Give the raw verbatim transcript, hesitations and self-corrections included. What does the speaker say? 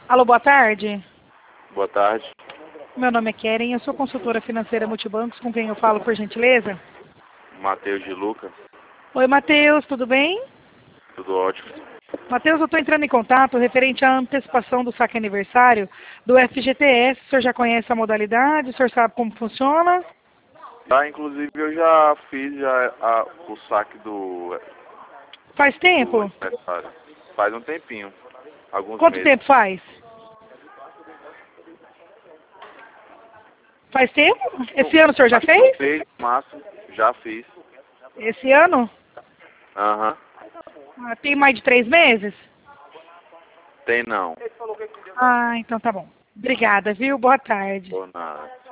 Alô, boa tarde. Boa tarde. Meu nome é Keren, eu sou consultora financeira Multibancos, com quem eu falo, por gentileza? Matheus de Lucas. Oi, Matheus, tudo bem? Tudo ótimo. Matheus, eu estou entrando em contato referente à antecipação do saque aniversário do F G T S. O senhor já conhece a modalidade? O senhor sabe como funciona? Tá, inclusive eu já fiz já a- o saque do, Faz do tempo? aniversário. Faz um tempinho. Alguns Quanto meses. tempo faz? Faz tempo? Esse ano o senhor já fez? Fez, máximo. Já fiz. Esse ano? Aham. Ah, tem mais de três meses? Tem não. Ah, então tá bom. Obrigada, viu? Boa tarde. Ou nada.